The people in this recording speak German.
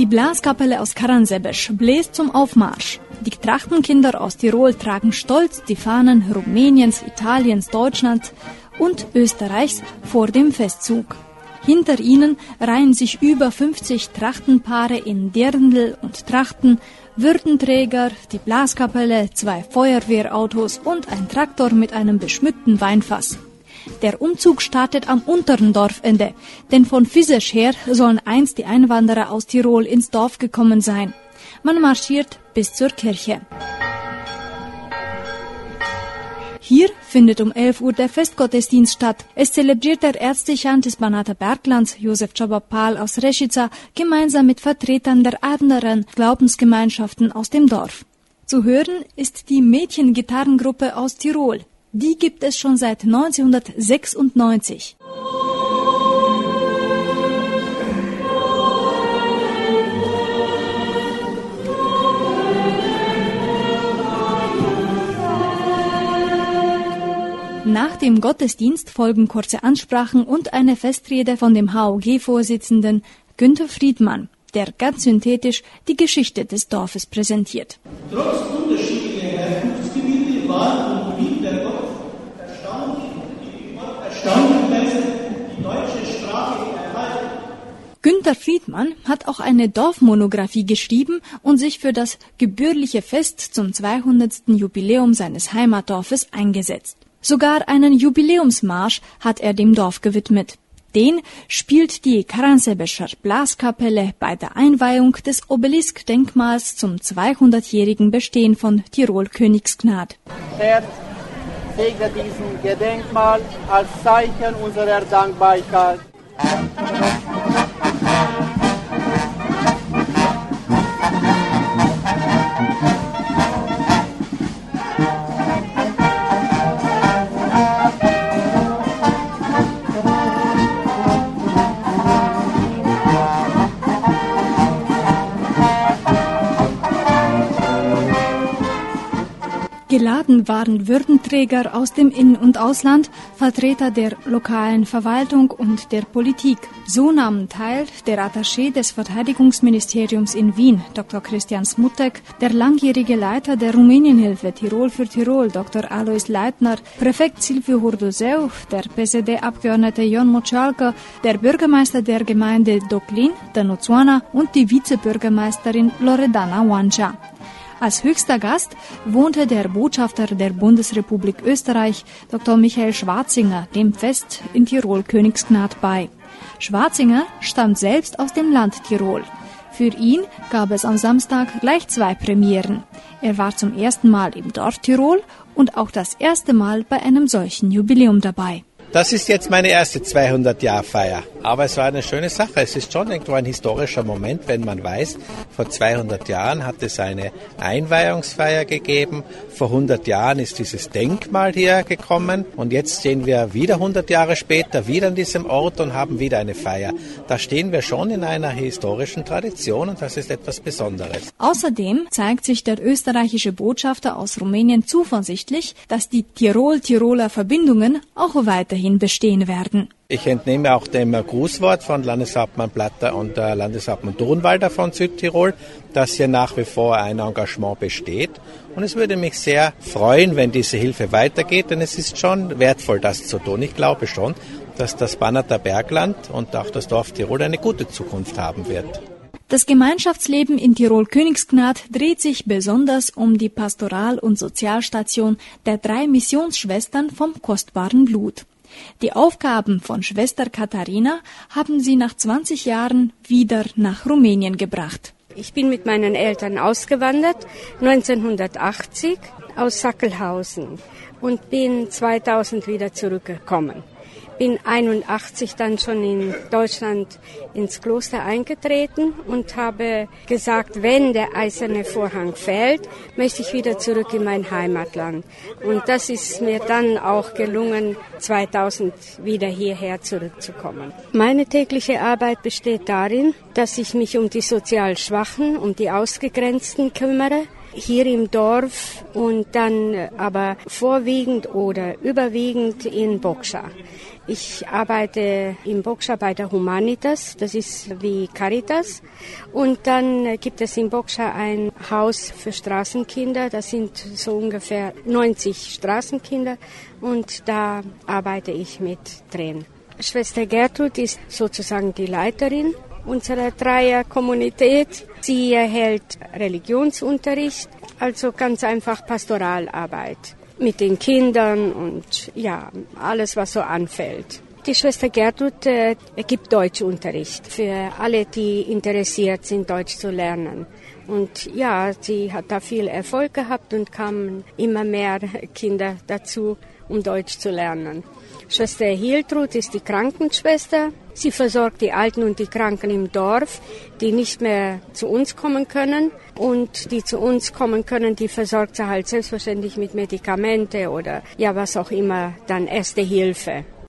Blaskapelle aus Karansebes bläst zum Aufmarsch. Die Trachtenkinder aus Tirol tragen stolz die Fahnen Rumäniens, Italiens, Deutschlands und Österreichs vor dem Festzug. Hinter ihnen reihen sich über 50 Trachtenpaare in Dirndl und Trachten, Würdenträger, die Blaskapelle, 2 Feuerwehrautos und ein Traktor mit einem beschmückten Weinfass. Der Umzug startet am unteren Dorfende, denn von Fisesch her sollen einst die Einwanderer aus Tirol ins Dorf gekommen sein. Man marschiert bis zur Kirche. Hier findet um 11 Uhr der Festgottesdienst statt. Es zelebriert der Erzdechant des Banater Berglands, Josef Czabapal aus Reschica, gemeinsam mit Vertretern der anderen Glaubensgemeinschaften aus dem Dorf. Zu hören ist die Mädchengitarrengruppe aus Tirol. Die gibt es schon seit 1996. Nach dem Gottesdienst folgen kurze Ansprachen und eine Festrede von dem HOG-Vorsitzenden Günther Friedmann, der ganz synthetisch die Geschichte des Dorfes präsentiert. Trotz unterschiedlicher Herkunftsgebiete war und blieb der Dorf erstaunlicherweise die deutsche Sprache erhalten. Günther Friedmann hat auch eine Dorfmonographie geschrieben und sich für das gebührliche Fest zum 200. Jubiläum seines Heimatdorfes eingesetzt. Sogar einen Jubiläumsmarsch hat er dem Dorf gewidmet. Den spielt die Karansebescher Blaskapelle bei der Einweihung des Obelisk-Denkmals zum 200-jährigen Bestehen von Tirol Königsgnad. Herr, segne diesen Gedenkmal als Zeichen unserer Dankbarkeit. Geladen waren Würdenträger aus dem In- und Ausland, Vertreter der lokalen Verwaltung und der Politik. So nahmen teil der Attaché des Verteidigungsministeriums in Wien, Dr. Christian Smutek, der langjährige Leiter der Rumänienhilfe Tirol für Tirol, Dr. Alois Leitner, Präfekt Silviu Hurduzeu, der PSD-Abgeordnete Ion Mochalka, der Bürgermeister der Gemeinde Doclin, Dănuțoana und die Vizebürgermeisterin Loredana Oancea. Als höchster Gast wohnte der Botschafter der Bundesrepublik Österreich, Dr. Michael Schwarzinger, dem Fest in Tirol Königsgnad bei. Schwarzinger stammt selbst aus dem Land Tirol. Für ihn gab es am Samstag gleich 2 Premieren. Er war zum ersten Mal im Dorf Tirol und auch das erste Mal bei einem solchen Jubiläum dabei. Das ist jetzt meine erste 200-Jahr-Feier. Aber es war eine schöne Sache. Es ist schon irgendwo ein historischer Moment, wenn man weiß, vor 200 Jahren hat es eine Einweihungsfeier gegeben. Vor 100 Jahren ist dieses Denkmal hier gekommen. Und jetzt stehen wir wieder 100 Jahre später wieder an diesem Ort und haben wieder eine Feier. Da stehen wir schon in einer historischen Tradition und das ist etwas Besonderes. Außerdem zeigt sich der österreichische Botschafter aus Rumänien zuversichtlich, dass die Tirol-Tiroler Verbindungen auch weiterhin bestehen werden. Ich entnehme auch dem Grußwort von Landeshauptmann Platter und Landeshauptmann Durnwalder von Südtirol, dass hier nach wie vor ein Engagement besteht. Und es würde mich sehr freuen, wenn diese Hilfe weitergeht, denn es ist schon wertvoll, das zu tun. Ich glaube schon, dass das Banater Bergland und auch das Dorf Tirol eine gute Zukunft haben wird. Das Gemeinschaftsleben in Tirol Königsgnad dreht sich besonders um die Pastoral- und Sozialstation der 3 Missionsschwestern vom kostbaren Blut. Die Aufgaben von Schwester Katharina haben sie nach 20 Jahren wieder nach Rumänien gebracht. Ich bin mit meinen Eltern ausgewandert, 1980 aus Sackelhausen und bin 2000 wieder zurückgekommen. Bin 81 dann schon in Deutschland ins Kloster eingetreten und habe gesagt, wenn der eiserne Vorhang fällt, möchte ich wieder zurück in mein Heimatland. Und das ist mir dann auch gelungen, 2000 wieder hierher zurückzukommen. Meine tägliche Arbeit besteht darin, dass ich mich um die sozial Schwachen, um die Ausgegrenzten kümmere. hier im Dorf und dann aber vorwiegend oder überwiegend in Bokscha. Ich arbeite in Bokscha bei der Humanitas, das ist wie Caritas. Und dann gibt es in Bokscha ein Haus für Straßenkinder, das sind so ungefähr 90 Straßenkinder und da arbeite ich mit drin. Schwester Gertrud ist sozusagen die Leiterin unserer Dreierkommunität. Sie erhält Religionsunterricht, also ganz einfach Pastoralarbeit mit den Kindern und ja, alles, was so anfällt. Die Schwester Gertrud gibt Deutschunterricht für alle, die interessiert sind, Deutsch zu lernen. Und ja, sie hat da viel Erfolg gehabt und kamen immer mehr Kinder dazu, um Deutsch zu lernen. Schwester Hiltrud ist die Krankenschwester. Sie versorgt die Alten und die Kranken im Dorf, die nicht mehr zu uns kommen können. Und die zu uns kommen können, die versorgt sie halt selbstverständlich mit Medikamente oder ja, was auch immer, dann Erste Hilfe.